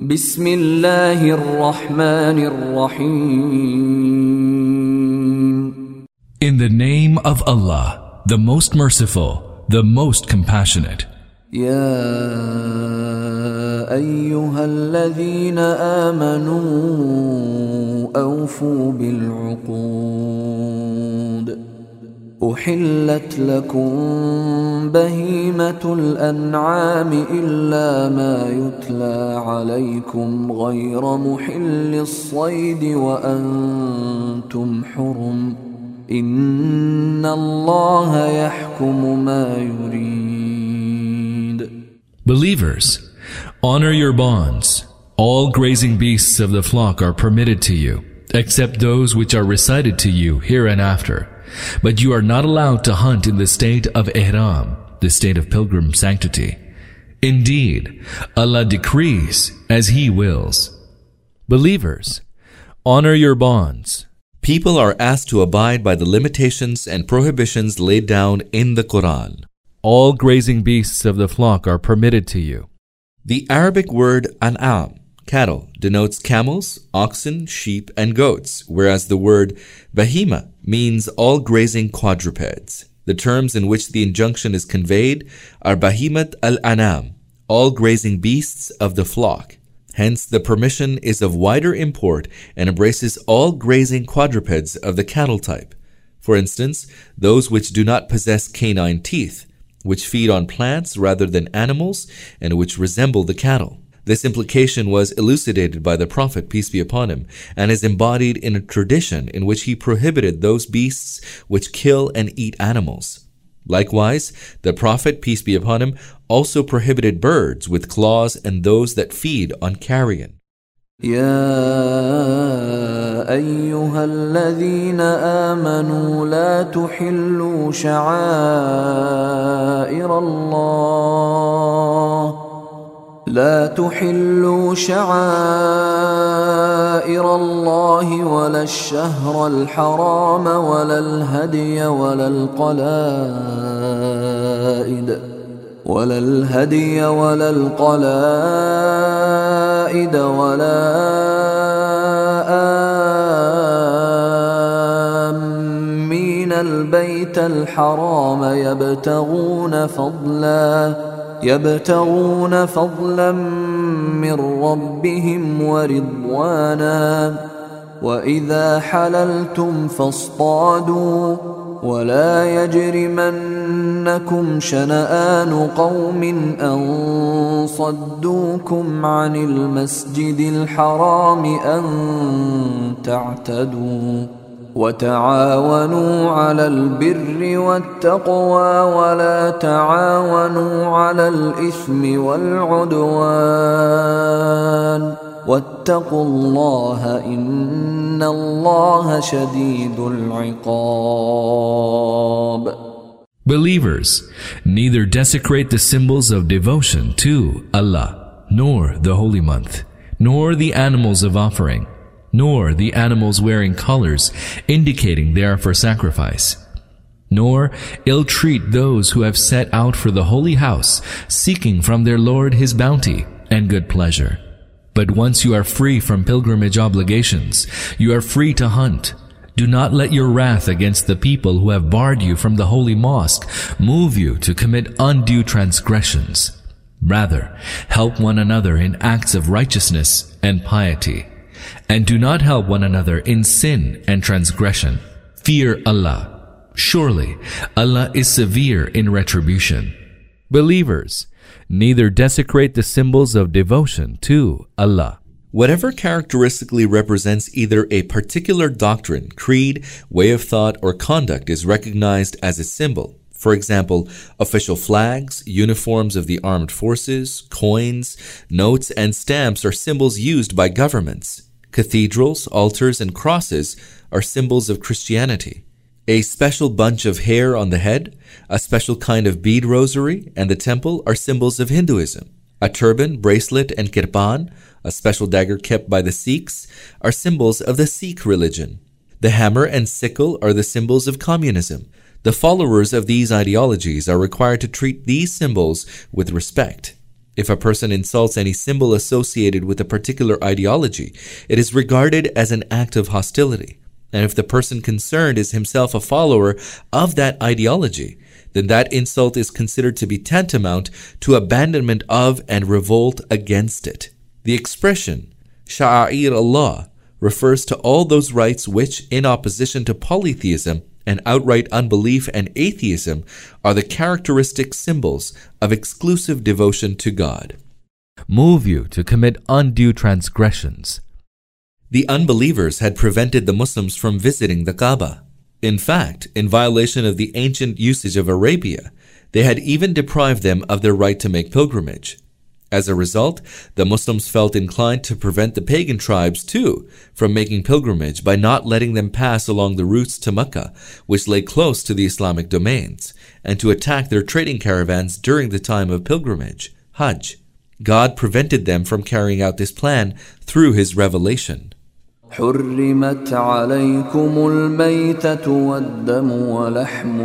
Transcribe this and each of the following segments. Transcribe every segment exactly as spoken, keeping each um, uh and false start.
بسم الله الرحمن الرحيم. In the name of Allah, the most merciful, the most compassionate. يا أيها الذين آمنوا أوفوا بالعقود أحلت لكم بهيمة الأنعام إلا ما يتلى عليكم غير محل الصيد وأنتم حرم إن الله يحكم ما يريد. Believers, honor your bonds. All grazing beasts of the flock are permitted to you, except those which are recited to you hereinafter. But you are not allowed to hunt in the state of ihram, the state of pilgrim sanctity. Indeed, Allah decrees as He wills. Believers, honor your bonds. People are asked to abide by the limitations and prohibitions laid down in the Quran. All grazing beasts of the flock are permitted to you. The Arabic word an'am, cattle, denotes camels, oxen, sheep, and goats, whereas the word bahima means all grazing quadrupeds. The terms in which the injunction is conveyed are bahimat al-anam, all grazing beasts of the flock. Hence, the permission is of wider import and embraces all grazing quadrupeds of the cattle type. For instance, those which do not possess canine teeth, which feed on plants rather than animals, and which resemble the cattle. This implication was elucidated by the Prophet, peace be upon him, and is embodied in a tradition in which he prohibited those beasts which kill and eat animals. Likewise, the Prophet, peace be upon him, also prohibited birds with claws and those that feed on carrion. يا أيها الذين آمنوا لا تحلوا شعائر الله لا تحلوا شعائر الله ولا الشهر الحرام ولا الهدي ولا القلائد ولا الهدي ولا القلائد ولا آمين البيت الحرام يبتغون فضلا يبتغون فضلا من ربهم ورضوانا وإذا حللتم فاصطادوا ولا يجرمنكم شنآن قوم أن صدوكم عن المسجد الحرام أن تعتدوا وتعاونوا على البر والتقوى ولا تعاونوا على الإثم والعدوان واتقوا الله إن الله شديد العقاب. Believers, neither desecrate the symbols of devotion to Allah, nor the holy month, nor the animals of offering, nor the animals wearing collars indicating they are for sacrifice, nor ill-treat those who have set out for the holy house, seeking from their Lord His bounty and good pleasure. But once you are free from pilgrimage obligations, you are free to hunt. Do not let your wrath against the people who have barred you from the holy mosque move you to commit undue transgressions. Rather, help one another in acts of righteousness and piety. And do not help one another in sin and transgression. Fear Allah. Surely, Allah is severe in retribution. Believers, neither desecrate the symbols of devotion to Allah. Whatever characteristically represents either a particular doctrine, creed, way of thought, or conduct is recognized as a symbol. For example, official flags, uniforms of the armed forces, coins, notes, and stamps are symbols used by governments. Cathedrals, altars, and crosses are symbols of Christianity. A special bunch of hair on the head, a special kind of bead rosary, and the temple are symbols of Hinduism. A turban, bracelet, and kirpan, a special dagger kept by the Sikhs, are symbols of the Sikh religion. The hammer and sickle are the symbols of communism. The followers of these ideologies are required to treat these symbols with respect. If a person insults any symbol associated with a particular ideology, it is regarded as an act of hostility. And if the person concerned is himself a follower of that ideology, then that insult is considered to be tantamount to abandonment of and revolt against it. The expression, Sha'a'ir Allah, refers to all those rites which, in opposition to polytheism and outright unbelief and atheism, are the characteristic symbols of exclusive devotion to God. Move you to commit undue transgressions. The unbelievers had prevented the Muslims from visiting the Kaaba. In fact, in violation of the ancient usage of Arabia, they had even deprived them of their right to make pilgrimage. As a result, the Muslims felt inclined to prevent the pagan tribes too from making pilgrimage by not letting them pass along the routes to Mecca, which lay close to the Islamic domains, and to attack their trading caravans during the time of pilgrimage, Hajj. God prevented them from carrying out this plan through His revelation. حرمت عليكم الميتة والدم ولحم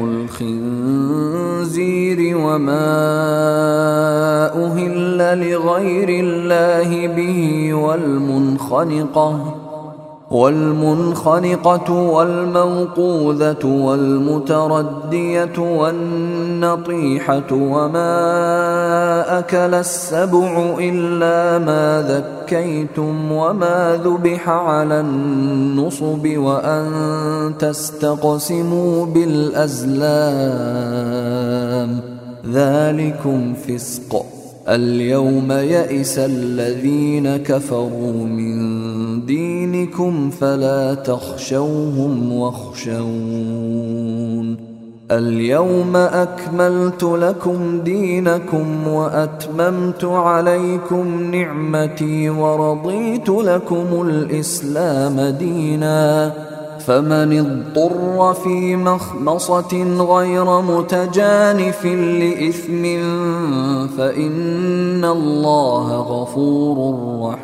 الخنزير وما أهل لغير الله به والمنخنقة والمنخنقة والموقوذة والمتردية والنطيحة وما أكل السبع إلا ما ذكيتم وما ذبح على النصب وأن تستقسموا بالأزلام ذلكم فسق اليوم يئس الذين كفروا من دينكم فلا تخشوهم واخشون اليوم أكملت لكم دينكم وأتممت عليكم نعمتي ورضيت لكم الإسلام دينا فمن اضطر في مخمصة غير متجانف لإثم فإن الله غفور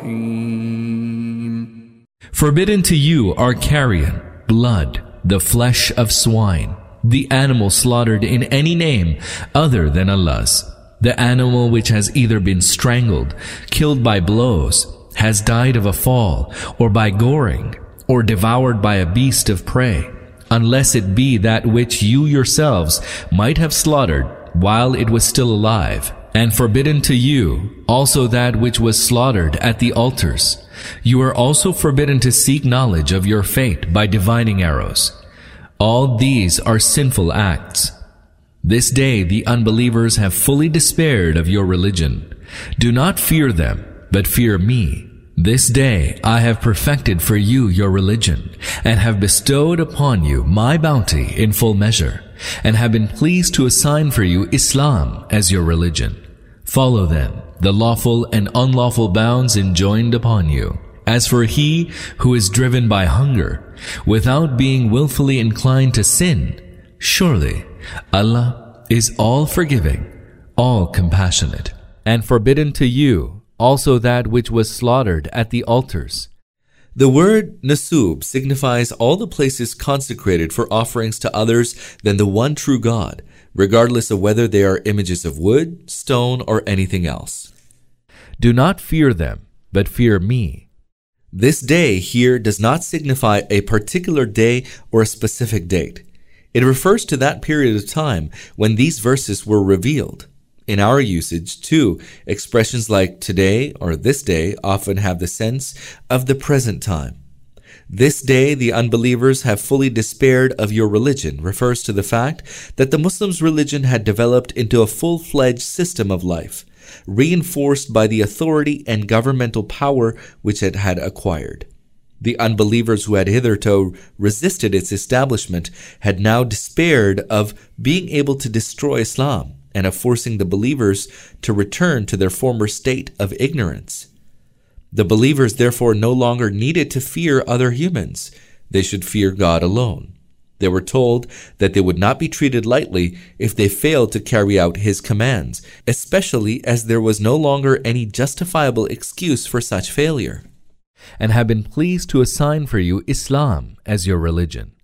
رحيم. Forbidden to you are carrion, blood, the flesh of swine, the animal slaughtered in any name other than Allah's, the animal which has either been strangled, killed by blows, has died of a fall, or by goring, or devoured by a beast of prey, unless it be that which you yourselves might have slaughtered while it was still alive. And forbidden to you also that which was slaughtered at the altars. You are also forbidden to seek knowledge of your fate by divining arrows. All these are sinful acts. This day the unbelievers have fully despaired of your religion. Do not fear them, but fear me. This day I have perfected for you your religion, and have bestowed upon you my bounty in full measure, and have been pleased to assign for you Islam as your religion. Follow then the lawful and unlawful bounds enjoined upon you. As for he who is driven by hunger, without being willfully inclined to sin, surely Allah is all forgiving, all compassionate. And forbidden to you also that which was slaughtered at the altars. The word Nasub signifies all the places consecrated for offerings to others than the one true God, regardless of whether they are images of wood, stone, or anything else. Do not fear them, but fear me. This day here does not signify a particular day or a specific date. It refers to that period of time when these verses were revealed. In our usage, too, expressions like today or this day often have the sense of the present time. This day the unbelievers have fully despaired of your religion refers to the fact that the Muslims' religion had developed into a full-fledged system of life, reinforced by the authority and governmental power which it had acquired. The unbelievers who had hitherto resisted its establishment had now despaired of being able to destroy Islam and of forcing the believers to return to their former state of ignorance. The believers therefore no longer needed to fear other humans. They should fear God alone. They were told that they would not be treated lightly if they failed to carry out His commands, especially as there was no longer any justifiable excuse for such failure. And have been pleased to assign for you Islam as your religion.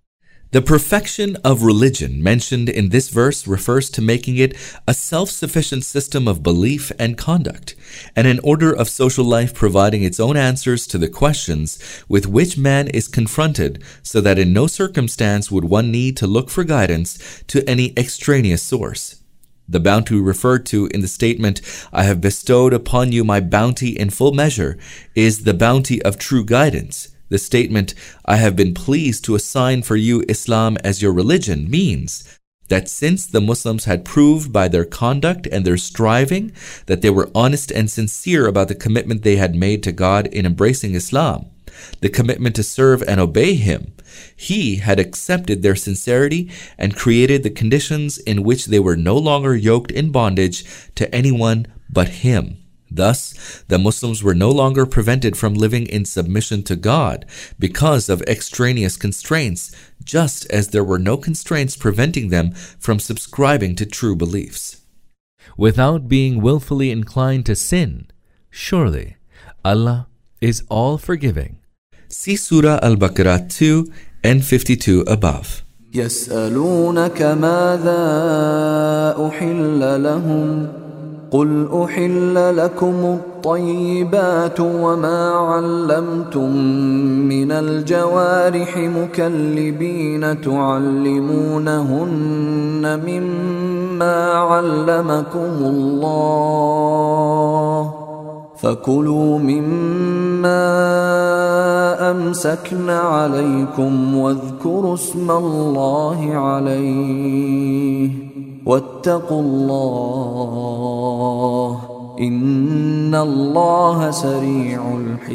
The perfection of religion mentioned in this verse refers to making it a self-sufficient system of belief and conduct, and an order of social life providing its own answers to the questions with which man is confronted, so that in no circumstance would one need to look for guidance to any extraneous source. The bounty referred to in the statement, "I have bestowed upon you my bounty in full measure," is the bounty of true guidance. The statement, "I have been pleased to assign for you Islam as your religion," means that since the Muslims had proved by their conduct and their striving that they were honest and sincere about the commitment they had made to God in embracing Islam, the commitment to serve and obey Him, He had accepted their sincerity and created the conditions in which they were no longer yoked in bondage to anyone but Him. Thus, the Muslims were no longer prevented from living in submission to God because of extraneous constraints, just as there were no constraints preventing them from subscribing to true beliefs. Without being willfully inclined to sin, surely Allah is all forgiving. See Surah Al-Baqarah two and fifty-two above. يسألونك ماذا أحل لهم قل أحل لكم الطيبات وما علمتم من الجوارح مكلبين تعلمونهن مما علمكم الله فكلوا مما أمسكن عليكم واذكروا اسم الله عليه واتقوا الله إن الله سريع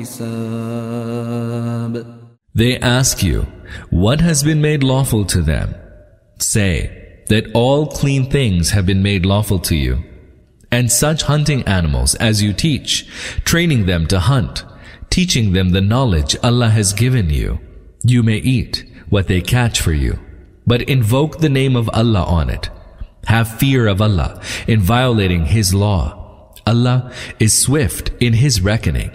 الحساب. They ask you, what has been made lawful to them? Say that all clean things have been made lawful to you, and such hunting animals as you teach, training them to hunt, teaching them the knowledge Allah has given you. You may eat what they catch for you, but invoke the name of Allah on it. Have fear of Allah in violating His law. Allah is swift in His reckoning.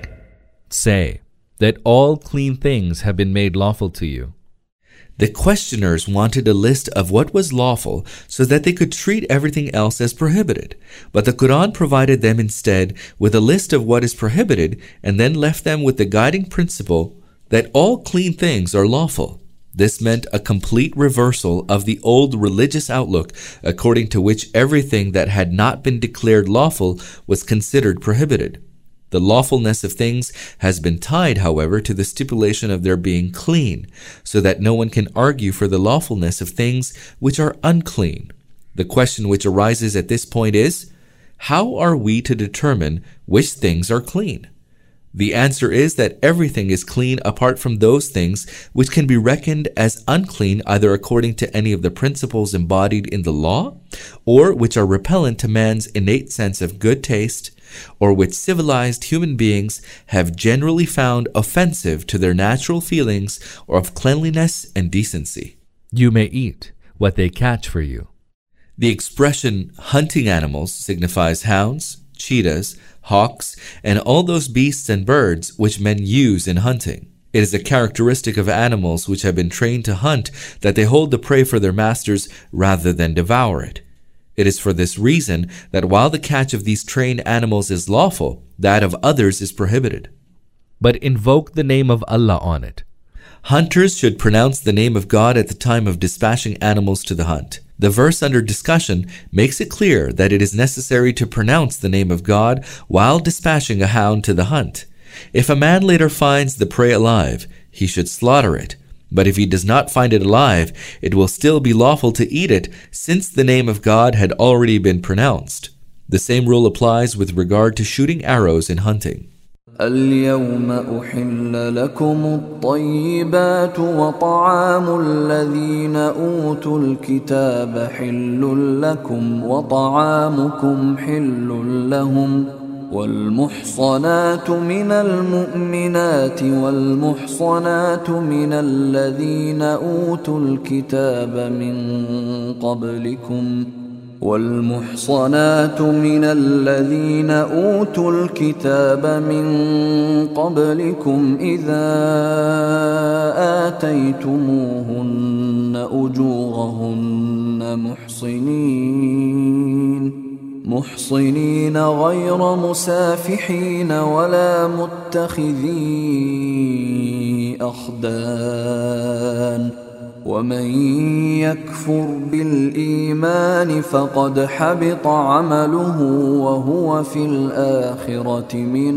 Say that all clean things have been made lawful to you. The questioners wanted a list of what was lawful so that they could treat everything else as prohibited. But the Quran provided them instead with a list of what is prohibited and then left them with the guiding principle that all clean things are lawful. This meant a complete reversal of the old religious outlook according to which everything that had not been declared lawful was considered prohibited. The lawfulness of things has been tied, however, to the stipulation of their being clean, so that no one can argue for the lawfulness of things which are unclean. The question which arises at this point is, how are we to determine which things are clean? The answer is that everything is clean apart from those things which can be reckoned as unclean either according to any of the principles embodied in the law, or which are repellent to man's innate sense of good taste, or which civilized human beings have generally found offensive to their natural feelings or of cleanliness and decency. You may eat what they catch for you. The expression hunting animals signifies hounds, cheetahs, hawks, and all those beasts and birds which men use in hunting. It is a characteristic of animals which have been trained to hunt that they hold the prey for their masters rather than devour it. It is for this reason that while the catch of these trained animals is lawful, that of others is prohibited. But invoke the name of Allah on it. Hunters should pronounce the name of God at the time of dispatching animals to the hunt. The verse under discussion makes it clear that it is necessary to pronounce the name of God while dispatching a hound to the hunt. If a man later finds the prey alive, he should slaughter it. But if he does not find it alive, it will still be lawful to eat it, since the name of God had already been pronounced. The same rule applies with regard to shooting arrows in hunting. اليوم أحل لكم الطيبات وطعام الذين أوتوا الكتاب حل لكم وطعامكم حل لهم والمحصنات من المؤمنات والمحصنات من الذين أوتوا الكتاب من قبلكم والمحصنات من الذين أوتوا الكتاب من قبلكم إذا آتيتموهن أجورهن محصنين محصنين غير مسافحين ولا متخذي أخدان ومن يكفر بالإيمان فقد حبط عمله وهو في الآخرة من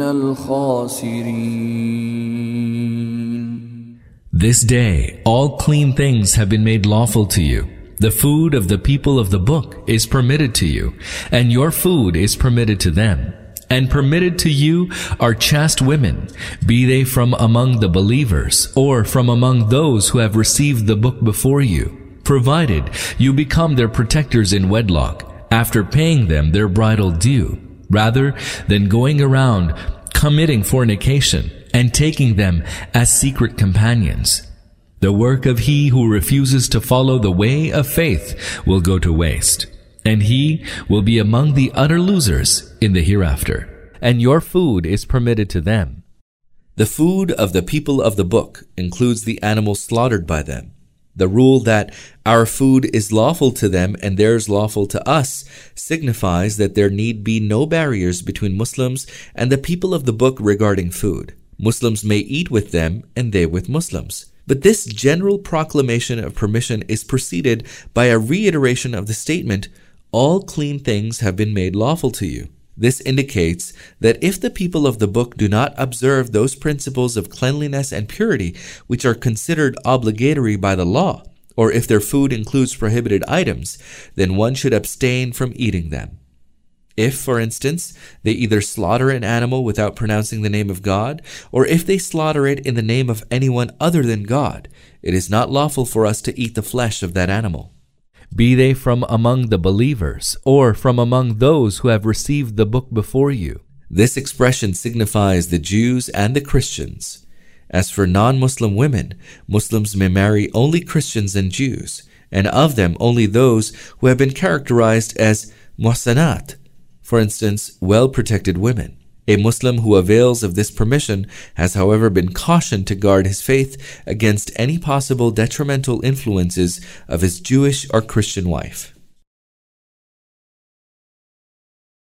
الخاسرين. This day all clean things have been made lawful to you. The food of the people of the book is permitted to you, and your food is permitted to them. And permitted to you are chaste women, be they from among the believers, or from among those who have received the book before you, provided you become their protectors in wedlock, after paying them their bridal due, rather than going around committing fornication and taking them as secret companions. The work of he who refuses to follow the way of faith will go to waste, and he will be among the utter losers in the hereafter. And your food is permitted to them. The food of the people of the book includes the animals slaughtered by them. The rule that our food is lawful to them and theirs lawful to us signifies that there need be no barriers between Muslims and the people of the book regarding food. Muslims may eat with them and they with Muslims. But this general proclamation of permission is preceded by a reiteration of the statement, all clean things have been made lawful to you. This indicates that if the people of the book do not observe those principles of cleanliness and purity which are considered obligatory by the law, or if their food includes prohibited items, then one should abstain from eating them. If, for instance, they either slaughter an animal without pronouncing the name of God, or if they slaughter it in the name of anyone other than God, it is not lawful for us to eat the flesh of that animal. Be they from among the believers, or from among those who have received the book before you. This expression signifies the Jews and the Christians. As for non-Muslim women, Muslims may marry only Christians and Jews, and of them only those who have been characterized as muhsanat, for instance, well-protected women. A Muslim who avails of this permission has, however, been cautioned to guard his faith against any possible detrimental influences of his Jewish or Christian wife.